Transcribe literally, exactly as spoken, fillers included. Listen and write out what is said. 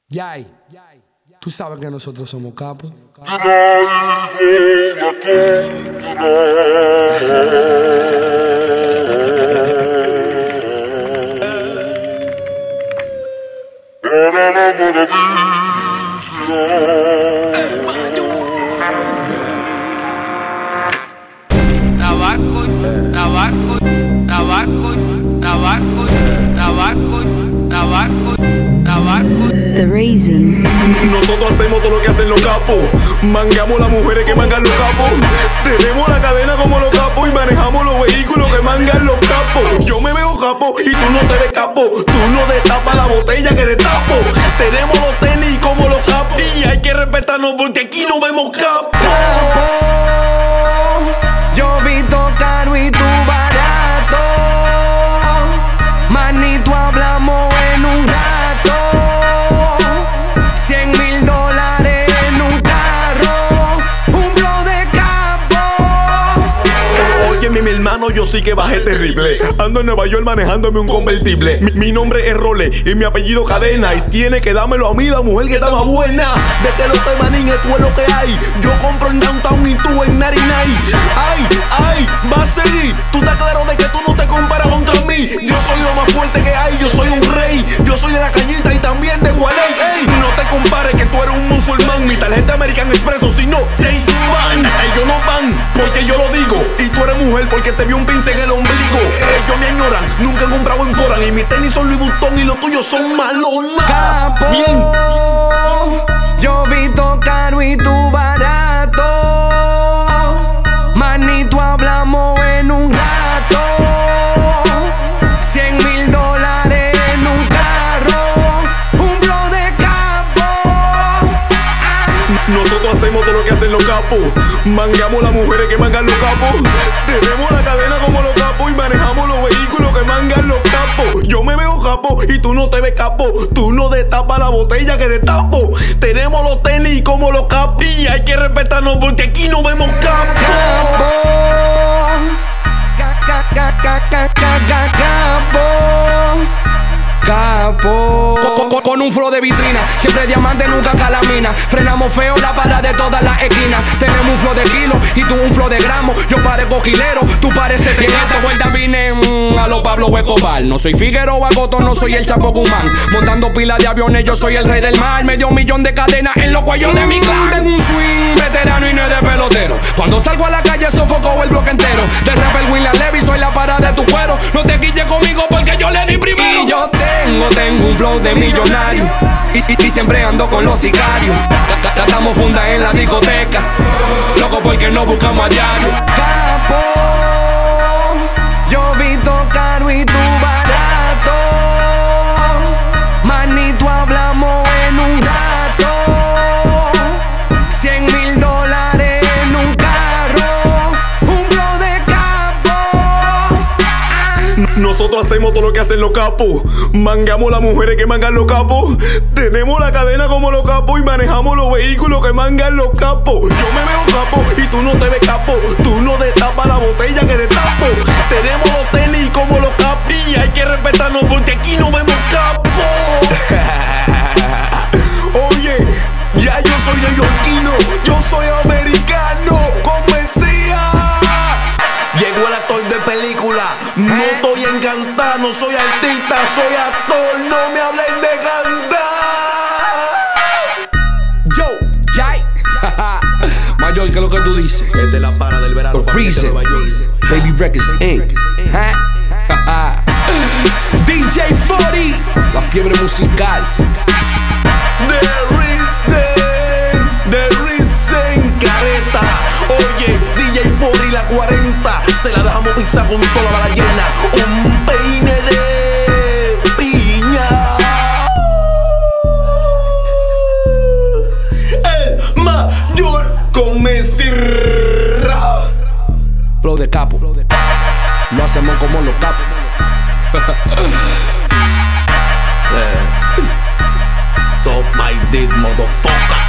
Yay, tú sabes que nosotros somos capos. Tabaco, tabaco, tabaco, tabaco, tabaco, tabaco, tabaco. The reason. Nosotros hacemos todo lo que hacen los capos. Mangamos las mujeres que mangan los capos. Tenemos la cadena como los capos y manejamos los vehículos que mangan los capos. Yo me veo capo y tú no te ves capo. Tú no destapas la botella que destapo. Tenemos los tenis como los capos y hay que respetarnos porque aquí no vemos capos. Yo visto caro y tú barato. Manito, hablamos en un rato. Cien mil dólares en un carro. Un flow de capo. Oye, mi, mi hermano, yo sí que bajé terrible. Ando en Nueva York manejándome un convertible. Mi, mi nombre es Role y mi apellido Cadena. Y tiene que dármelo a mí, la mujer que está más buena. De que los manín, esto es lo que hay. Yo compro en Downtown y tú en Narinay. Ay, ay, va a seguir. Tú estás claro de que tú no te comparas contra mí. Yo soy lo más fuerte que hay, yo soy un rey. Yo soy de la cañita y también de Gualey. Ey, no te compares que tú eres un musulmán. Mi tarjeta American Expresso, si no, James Bond. Ellos no van porque yo lo digo. Y tú eres mujer porque te vio un pince en el ombligo. Ellos me ignoran, nunca he comprado en Foran. Y mis tenis son Louis Vuitton y los tuyos son Malona. Capo. Bien. Yo visto caro y tú barato. Manito, hablamos en un rato. Cien mil dólares en un carro. Un flow de capo. Nosotros hacemos todo lo que hacen los capos. Mangamos las mujeres que mangan los capos. Tenemos la cadena como los capos y manejamos los vehículos que mangan los capos. Yo me veo capo y tú no te ves capo. Tú no destapas la botella que destapo. Tenemos los tenis como los capos y hay que respetarnos porque aquí no vemos capos. Capo. Capo. Con, con, con un flow de vitrina, siempre diamante, nunca calamina. Frenamos feo la parada de todas las esquinas. Tenemos un flow de kilo y tú un flow de gramo. Yo parezco quilero, tú pareces trinato. Y en esta vuelta vine mmm, a lo Pablo Escobar. No soy Figueroa Cotto, no soy el Chapo Guzmán. Montando pilas de aviones, yo soy el rey del mar. Medio millón de cadenas en los cuellos de mi clan. Tengo un swing veterano y no es de pelotero. Cuando salgo a la calle sofoco el bloque entero. Del rapper William Levy, soy la parada de tu cuero. No te quites conmigo porque yo le di primero. Y yo tengo, tengo un flow de millonario. Y, y, y siempre ando con los sicarios. Tratamos funda en la discoteca. Loco porque no buscamos a diario. Capo. Yo visto caro y tú barato. Manito, hablamos en un rato. Cien mil dólares en un carro. Un flow de capo. Nosotros hacemos todo lo que hacen los capos. Mangamos las mujeres que mangan los capos. Tenemos la cadena como los capos y manejamos los vehículos que mangan los capos. Yo me veo capo y tú no te ves capo. Tú no destapas la botella que destapo. Tenemos los tenis como los capos y hay que respetarnos porque aquí no vemos capos. Oye, ya yo soy neoyorquino, yo soy americano, con Mesías. Llegó el actor de película. No estoy encantado, no soy artista, soy actor. No me hablen de cantar. Yo, Jai. Mayor, ¿qué es lo que tú dices? Es de la para del verano. The Reason, Baby Records Incorporated. ¿Eh? D J cuarenta, la fiebre musical. The Reason, The Reason, careta. Oye, D J cuarenta y la cuarenta. Se la dejamos pisar con toda la bala llena. Un peine de piña. El mayor con Mesirra. Flow de capo. Lo hacemos como los capos. So my did, motherfucker.